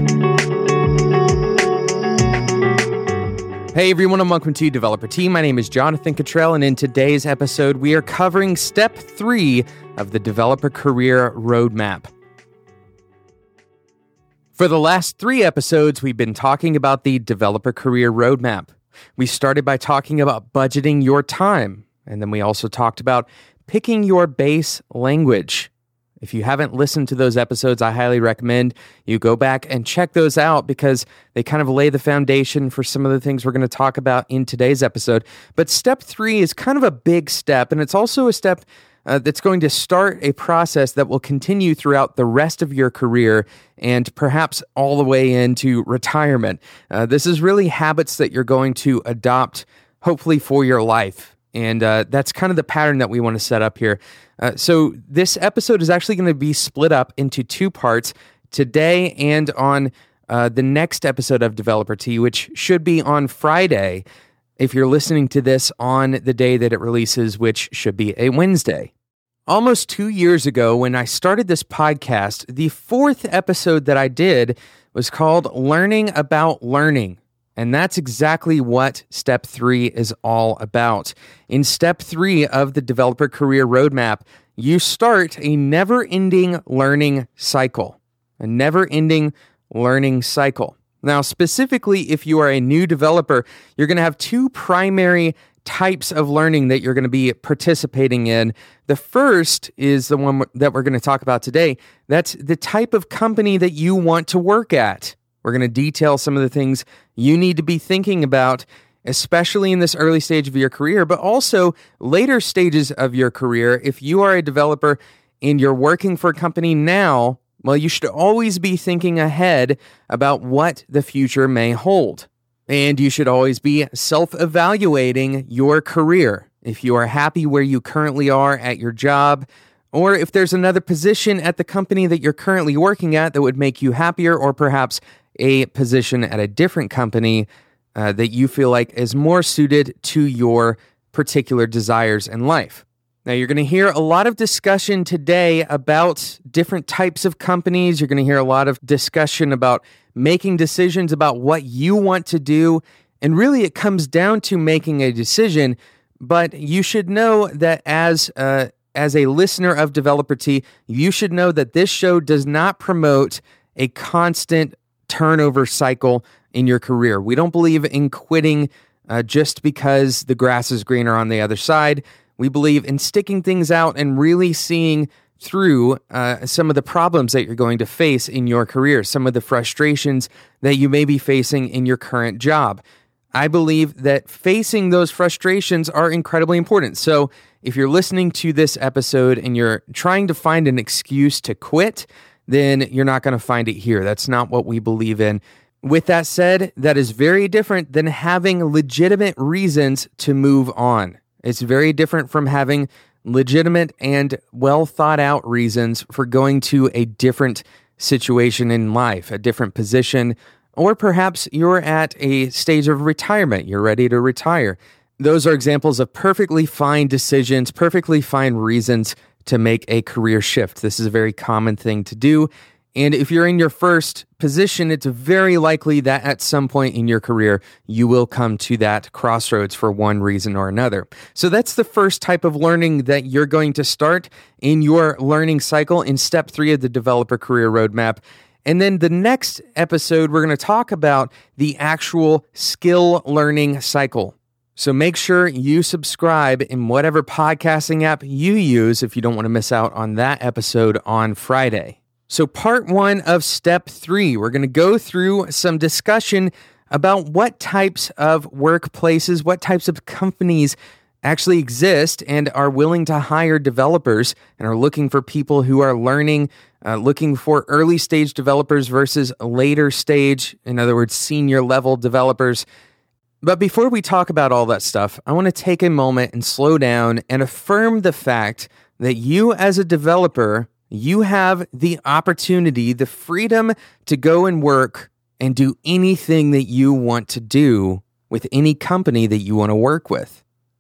Hey everyone, and welcome to Developer Tea. My name is Jonathan Cottrell, and in today's episode, we are covering Step 3 of the Developer Career Roadmap. For the last 3 episodes, we've been talking about the Developer Career Roadmap. We started by talking about budgeting your time, and then we also talked about picking your base language. If you haven't listened to those episodes, I highly recommend you go back and check those out because they kind of lay the foundation for some of the things we're going to talk about in today's episode. But step 3 is kind of a big step, and it's also a step that's going to start a process that will continue throughout the rest of your career and perhaps all the way into retirement. This is really habits that you're going to adopt, hopefully for your life. And that's kind of the pattern that we want to set up here. So this episode is actually going to be split up into 2 parts today and on the next episode of Developer Tea, which should be on Friday if you're listening to this on the day that it releases, which should be a Wednesday. Almost 2 years ago, when I started this podcast, the 4th episode that I did was called Learning About Learning. And that's exactly what Step 3 is all about. In Step 3 of the Developer Career Roadmap, you start a never-ending learning cycle. A never-ending learning cycle. Now, specifically, if you are a new developer, you're going to have 2 primary types of learning that you're going to be participating in. The first is the one that we're going to talk about today. That's the type of company that you want to work at. We're going to detail some of the things you need to be thinking about, especially in this early stage of your career, but also later stages of your career. If you are a developer and you're working for a company now, well, you should always be thinking ahead about what the future may hold. And you should always be self-evaluating your career. If you are happy where you currently are at your job, or if there's another position at the company that you're currently working at that would make you happier, or perhaps a position at a different company that you feel like is more suited to your particular desires in life. Now, you're going to hear a lot of discussion today about different types of companies. You're going to hear a lot of discussion about making decisions about what you want to do. And really, it comes down to making a decision. But you should know that as a listener of Developer Tea, you should know that this show does not promote a constant turnover cycle in your career. We don't believe in quitting just because the grass is greener on the other side. We believe in sticking things out and really seeing through some of the problems that you're going to face in your career, some of the frustrations that you may be facing in your current job. I believe that facing those frustrations are incredibly important. So if you're listening to this episode and you're trying to find an excuse to quit, then you're not going to find it here. That's not what we believe in. With that said, that is very different than having legitimate reasons to move on. It's very different from having legitimate and well thought out reasons for going to a different situation in life, a different position, or perhaps you're at a stage of retirement. You're ready to retire. Those are examples of perfectly fine decisions, perfectly fine reasons to make a career shift. This is a very common thing to do. And if you're in your first position, it's very likely that at some point in your career, you will come to that crossroads for one reason or another. So that's the first type of learning that you're going to start in your learning cycle in Step 3 of the Developer Career Roadmap. And then the next episode, we're going to talk about the actual skill learning cycle. So make sure you subscribe in whatever podcasting app you use if you don't want to miss out on that episode on Friday. So part 1 of Step 3, we're going to go through some discussion about what types of workplaces, what types of companies actually exist and are willing to hire developers and are looking for people who are learning, looking for early stage developers versus later stage, in other words, senior level developers. But before we talk about all that stuff, I want to take a moment and slow down and affirm the fact that you as a developer, you have the opportunity, the freedom to go and work and do anything that you want to do with any company that you want to work with.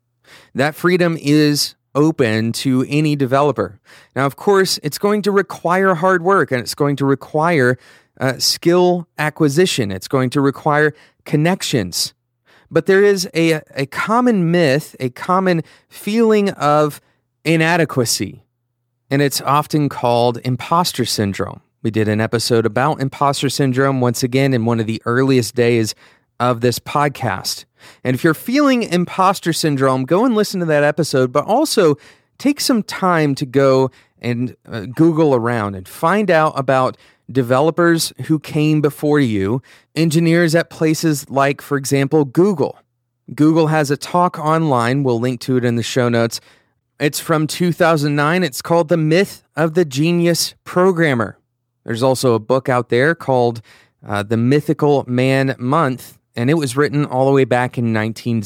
That freedom is open to any developer. Now, of course, it's going to require hard work and it's going to require skill acquisition. It's going to require connections. But there is a common myth, a common feeling of inadequacy, and it's often called imposter syndrome. We did an episode about imposter syndrome once again in one of the earliest days of this podcast. And if you're feeling imposter syndrome, go and listen to that episode, but also take some time to go and Google around and find out about developers who came before you, engineers at places like, for example, Google. Google has a talk online. We'll link to it in the show notes. It's from 2009. It's called The Myth of the Genius Programmer. There's also a book out there called The Mythical Man Month, and it was written all the way back in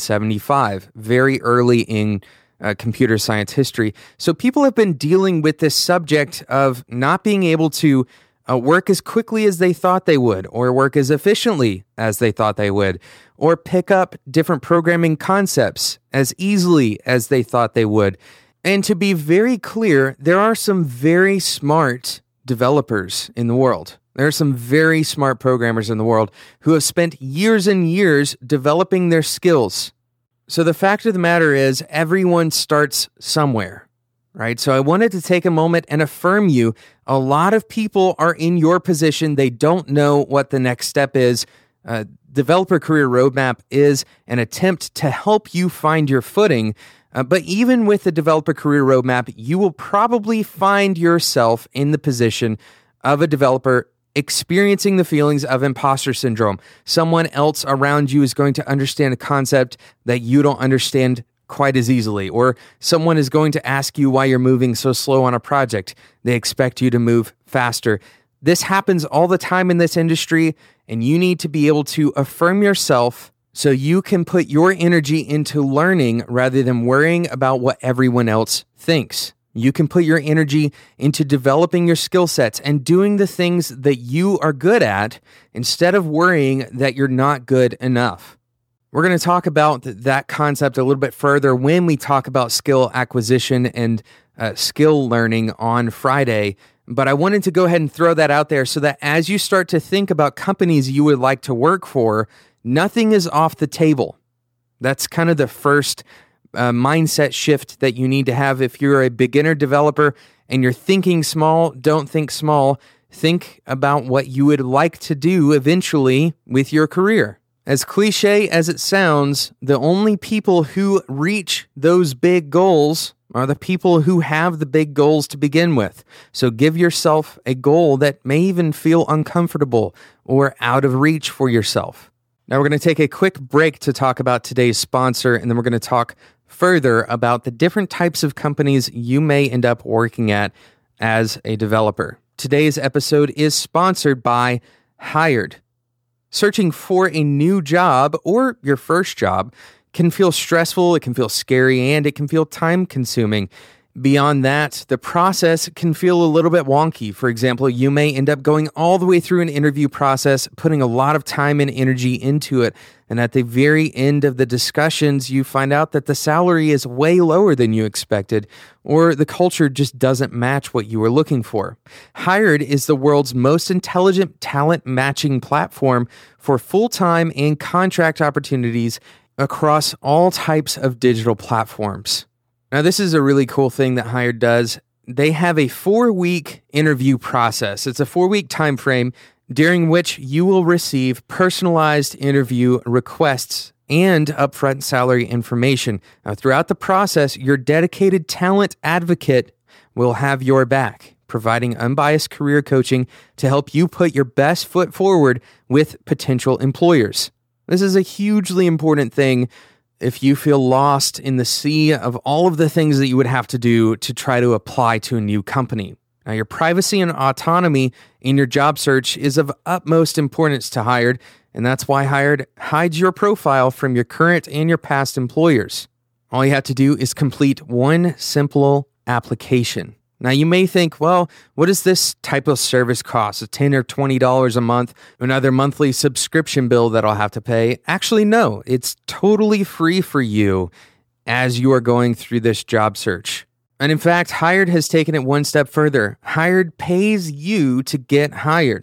1975, very early in computer science history. So people have been dealing with this subject of not being able to work as quickly as they thought they would, or work as efficiently as they thought they would, or pick up different programming concepts as easily as they thought they would. And to be very clear, there are some very smart developers in the world. There are some very smart programmers in the world who have spent years and years developing their skills. So the fact of the matter is, everyone starts somewhere, right? So I wanted to take a moment and affirm you. A lot of people are in your position. They don't know what the next step is. Developer Career Roadmap is an attempt to help you find your footing. But even with the Developer Career Roadmap, you will probably find yourself in the position of a developer experiencing the feelings of imposter syndrome. Someone else around you is going to understand a concept that you don't understand quite as easily, or someone is going to ask you why you're moving so slow on a project. They expect you to move faster. This happens all the time in this industry, and you need to be able to affirm yourself so you can put your energy into learning rather than worrying about what everyone else thinks. You can put your energy into developing your skill sets and doing the things that you are good at instead of worrying that you're not good enough. We're going to talk about that concept a little bit further when we talk about skill acquisition and skill learning on Friday. But I wanted to go ahead and throw that out there so that as you start to think about companies you would like to work for, nothing is off the table. That's kind of the first mindset shift that you need to have. If you're a beginner developer and you're thinking small, don't think small. Think about what you would like to do eventually with your career. As cliche as it sounds, the only people who reach those big goals are the people who have the big goals to begin with. So give yourself a goal that may even feel uncomfortable or out of reach for yourself. Now we're going to take a quick break to talk about today's sponsor, and then we're going to talk further about the different types of companies you may end up working at as a developer. Today's episode is sponsored by Hired. Searching for a new job or your first job can feel stressful, it can feel scary, and it can feel time-consuming. Beyond that, the process can feel a little bit wonky. For example, you may end up going all the way through an interview process, putting a lot of time and energy into it, and at the very end of the discussions, you find out that the salary is way lower than you expected, or the culture just doesn't match what you were looking for. Hired is the world's most intelligent talent matching platform for full-time and contract opportunities across all types of digital platforms. Now, this is a really cool thing that Hired does. They have a 4-week interview process. It's a 4-week time frame during which you will receive personalized interview requests and upfront salary information. Now, throughout the process, your dedicated talent advocate will have your back, providing unbiased career coaching to help you put your best foot forward with potential employers. This is a hugely important thing if you feel lost in the sea of all of the things that you would have to do to try to apply to a new company. Now, your privacy and autonomy in your job search is of utmost importance to Hired, and that's why Hired hides your profile from your current and your past employers. All you have to do is complete one simple application. Now, you may think, well, what does this type of service cost? $10 or $20 a month, another monthly subscription bill that I'll have to pay? Actually, no, it's totally free for you as you are going through this job search. And in fact, Hired has taken it one step further. Hired pays you to get hired.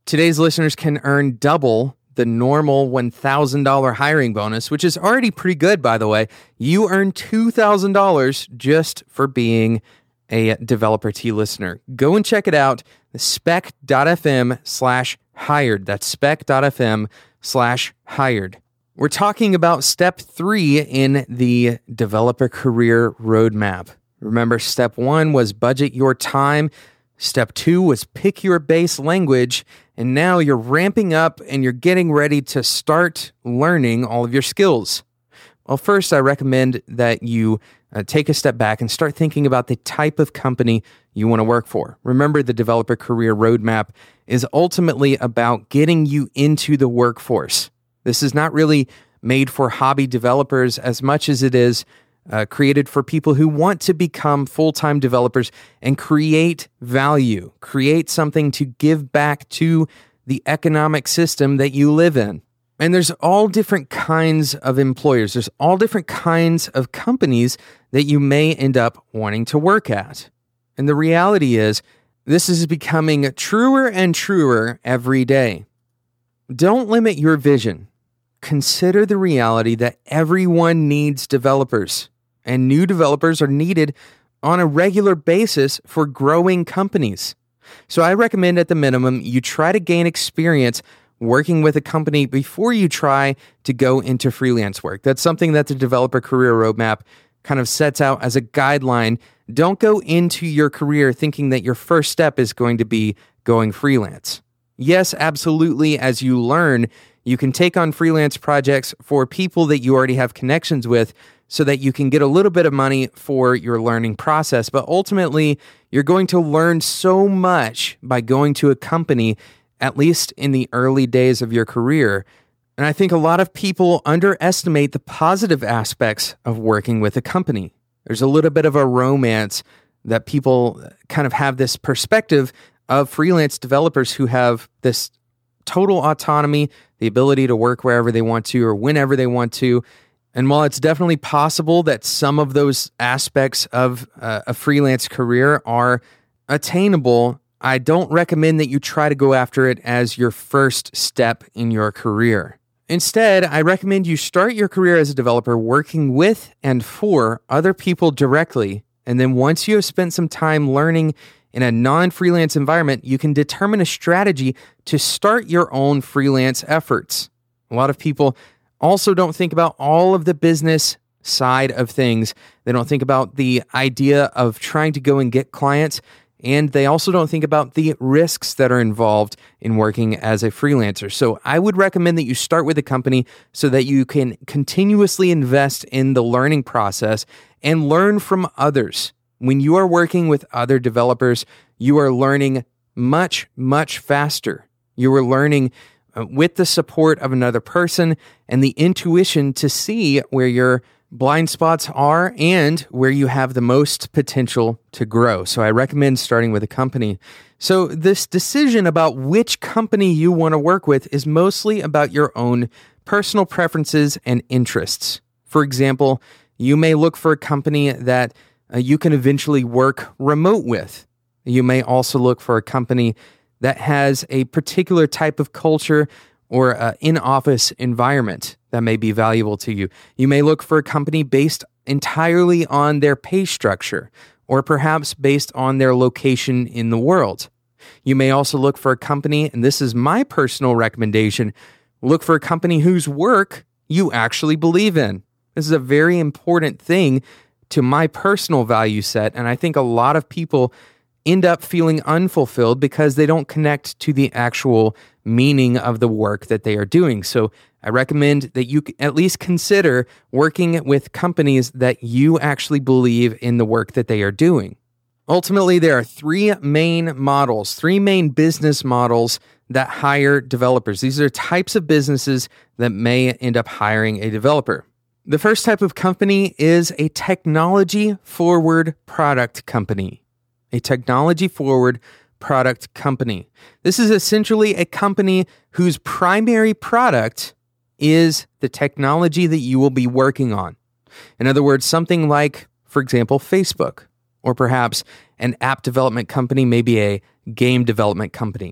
Today's listeners can earn double the normal $1,000 hiring bonus, which is already pretty good, by the way. You earn $2,000 just for being a Developer Tea listener. Go and check it out, spec.fm/hired. That's spec.fm/hired. We're talking about step 3 in the developer career roadmap. Remember, step 1 was budget your time. Step 2 was pick your base language. And now you're ramping up and you're getting ready to start learning all of your skills. Well, first, I recommend that you take a step back and start thinking about the type of company you want to work for. Remember, the developer career roadmap is ultimately about getting you into the workforce. This is not really made for hobby developers as much as it is created for people who want to become full-time developers and create value, create something to give back to the economic system that you live in. And there's all different kinds of employers. There's all different kinds of companies that you may end up wanting to work at. And the reality is, this is becoming truer and truer every day. Don't limit your vision. Consider the reality that everyone needs developers, and new developers are needed on a regular basis for growing companies. So I recommend at the minimum, you try to gain experience working with a company before you try to go into freelance work. That's something that the developer career roadmap kind of sets out as a guideline. Don't go into your career thinking that your first step is going to be going freelance. Yes, absolutely, as you learn, you can take on freelance projects for people that you already have connections with so that you can get a little bit of money for your learning process. But ultimately, you're going to learn so much by going to a company, at least in the early days of your career. And I think a lot of people underestimate the positive aspects of working with a company. There's a little bit of a romance that people kind of have this perspective of freelance developers who have this total autonomy, the ability to work wherever they want to or whenever they want to. And while it's definitely possible that some of those aspects of a freelance career are attainable, I don't recommend that you try to go after it as your first step in your career. Instead, I recommend you start your career as a developer working with and for other people directly. And then once you have spent some time learning in a non-freelance environment, you can determine a strategy to start your own freelance efforts. A lot of people also don't think about all of the business side of things. They don't think about the idea of trying to go and get clients, and they also don't think about the risks that are involved in working as a freelancer. So I would recommend that you start with a company so that you can continuously invest in the learning process and learn from others. When you are working with other developers, you are learning much, much faster. You are learning with the support of another person and the intuition to see where your blind spots are and where you have the most potential to grow. So I recommend starting with a company. So this decision about which company you want to work with is mostly about your own personal preferences and interests. For example, you may look for a company that you can eventually work remote with. You may also look for a company that has a particular type of culture or in-office environment that may be valuable to you. You may look for a company based entirely on their pay structure, or perhaps based on their location in the world. You may also look for a company, and this is my personal recommendation, look for a company whose work you actually believe in. This is a very important thing to my personal value set, and I think a lot of people end up feeling unfulfilled because they don't connect to the actual meaning of the work that they are doing. So I recommend that you at least consider working with companies that you actually believe in the work that they are doing. Ultimately, there are three main business models that hire developers. These are types of businesses that may end up hiring a developer. The first type of company is a technology-forward product company. A technology-forward product company. This is essentially a company whose primary product is the technology that you will be working on. In other words, something like, for example, Facebook, or perhaps an app development company, maybe a game development company.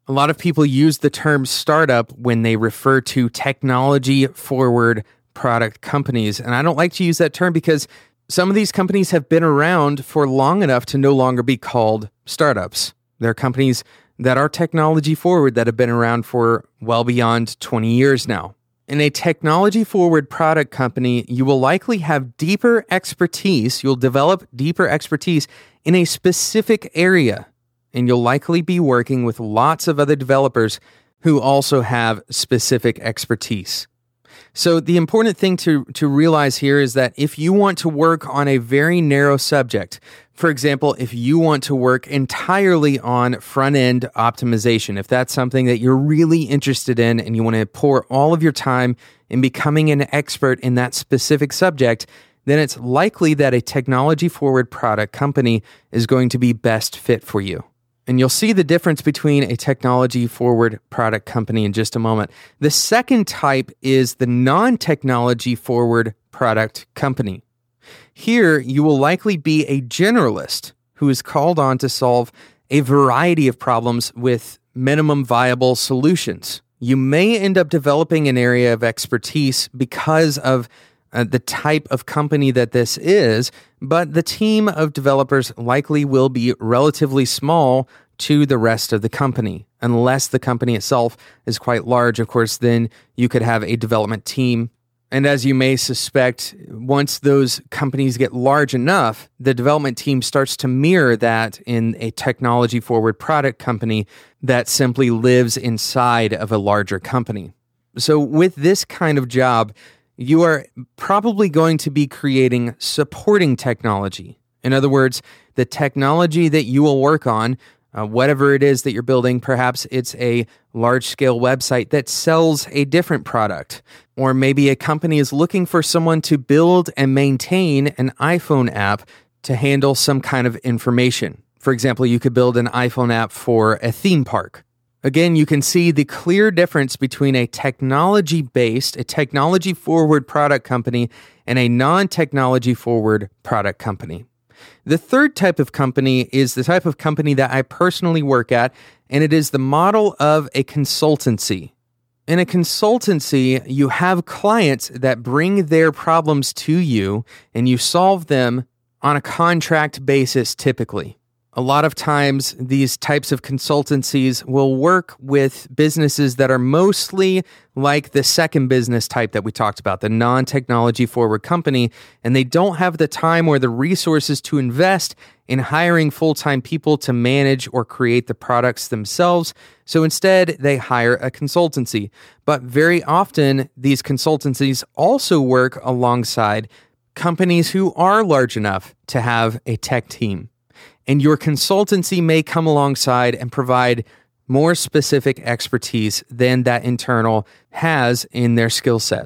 A lot of people use the term startup when they refer to technology-forward product companies. And I don't like to use that term because some of these companies have been around for long enough to no longer be called startups. They're companies that are technology-forward that have been around for well beyond 20 years now. In a technology-forward product company, you will likely have deeper expertise. You'll develop deeper expertise in a specific area. And you'll likely be working with lots of other developers who also have specific expertise. So the important thing to realize here is that if you want to work on a very narrow subject, for example, if you want to work entirely on front-end optimization, if that's something that you're really interested in and you want to pour all of your time in becoming an expert in that specific subject, then it's likely that a technology-forward product company is going to be best fit for you. And you'll see the difference between a technology-forward product company in just a moment. The second type is the non-technology-forward product company. Here, you will likely be a generalist who is called on to solve a variety of problems with minimum viable solutions. You may end up developing an area of expertise because of the type of company that this is, but the team of developers likely will be relatively small to the rest of the company. Unless the company itself is quite large, of course, then you could have a development team. And as you may suspect, once those companies get large enough, the development team starts to mirror that in a technology-forward product company that simply lives inside of a larger company. So with this kind of job, you are probably going to be creating supporting technology. In other words, the technology that you will work on, whatever it is that you're building, perhaps it's a large-scale website that sells a different product. Or maybe a company is looking for someone to build and maintain an iPhone app to handle some kind of information. For example, you could build an iPhone app for a theme park. Again, you can see the clear difference between a technology-based, a technology-forward product company and a non-technology-forward product company. The third type of company is the type of company that I personally work at, and it is the model of a consultancy. In a consultancy, you have clients that bring their problems to you, and you solve them on a contract basis typically. A lot of times, these types of consultancies will work with businesses that are mostly like the second business type that we talked about, the non-technology forward company, and they don't have the time or the resources to invest in hiring full-time people to manage or create the products themselves. So instead, they hire a consultancy. But very often, these consultancies also work alongside companies who are large enough to have a tech team. And your consultancy may come alongside and provide more specific expertise than that internal has in their skill set.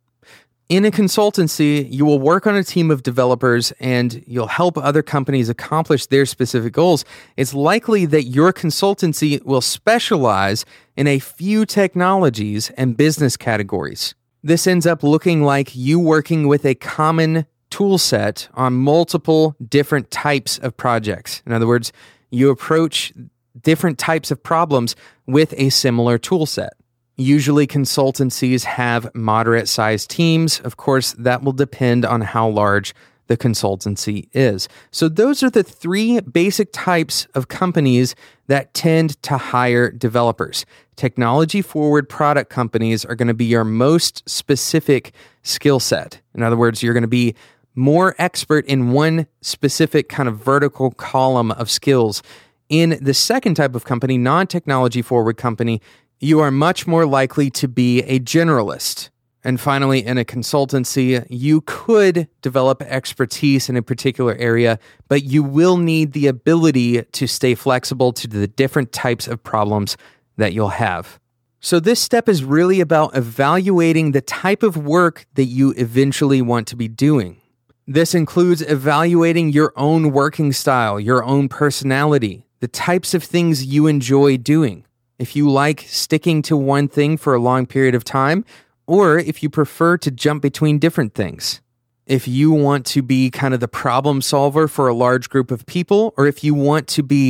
In a consultancy, you will work on a team of developers and you'll help other companies accomplish their specific goals. It's likely that your consultancy will specialize in a few technologies and business categories. This ends up looking like you working with a common tool set on multiple different types of projects. In other words, you approach different types of problems with a similar tool set. Usually consultancies have moderate-sized teams. Of course, that will depend on how large the consultancy is. So those are the three basic types of companies that tend to hire developers. Technology-forward product companies are going to be your most specific skill set. In other words, you're going to be more expert in one specific kind of vertical column of skills. In the second type of company, non-technology forward company, you are much more likely to be a generalist. And finally, in a consultancy, you could develop expertise in a particular area, but you will need the ability to stay flexible to the different types of problems that you'll have. So this step is really about evaluating the type of work that you eventually want to be doing. This includes evaluating your own working style, your own personality, the types of things you enjoy doing. If you like sticking to one thing for a long period of time, or if you prefer to jump between different things. If you want to be kind of the problem solver for a large group of people, or if you want to be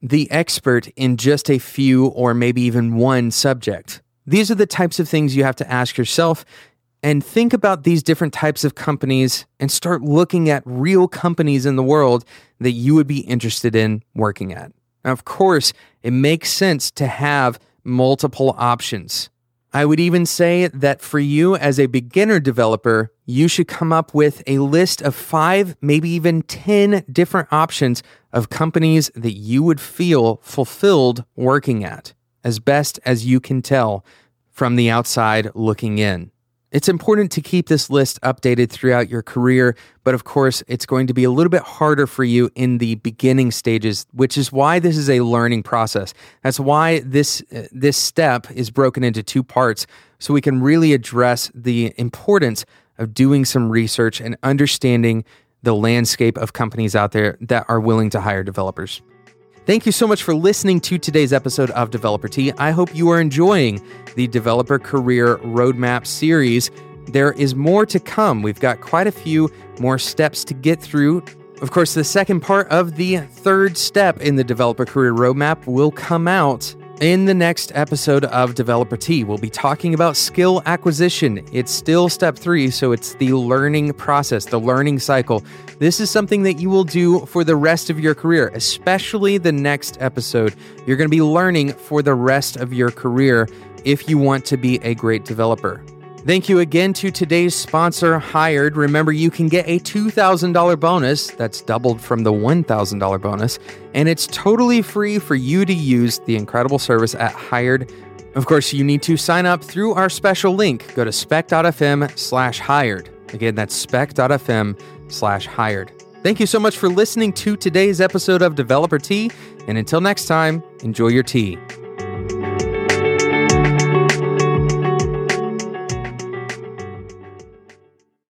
the expert in just a few or maybe even one subject? These are the types of things you have to ask yourself, and think about these different types of companies and start looking at real companies in the world that you would be interested in working at. Now, of course, it makes sense to have multiple options. I would even say that for you as a beginner developer, you should come up with a list of 5, maybe even 10 different options of companies that you would feel fulfilled working at, as best as you can tell from the outside looking in. It's important to keep this list updated throughout your career, but of course, it's going to be a little bit harder for you in the beginning stages, which is why this is a learning process. That's why this step is broken into 2 parts, so we can really address the importance of doing some research and understanding the landscape of companies out there that are willing to hire developers. Thank you so much for listening to today's episode of Developer Tea. I hope you are enjoying the Developer Career Roadmap series. There is more to come. We've got quite a few more steps to get through. Of course, the second part of the 3rd step in the Developer Career Roadmap will come out in the next episode of Developer Tea. We'll be talking about skill acquisition. It's still step 3, so it's the learning process, the learning cycle. This is something that you will do for the rest of your career, especially the next episode. You're going to be learning for the rest of your career if you want to be a great developer. Thank you again to today's sponsor, Hired. Remember, you can get a $2,000 bonus that's doubled from the $1,000 bonus, and it's totally free for you to use the incredible service at Hired. Of course, you need to sign up through our special link. Go to spec.fm/hired. Again, that's spec.fm/hired. Thank you so much for listening to today's episode of Developer Tea, and until next time, enjoy your tea.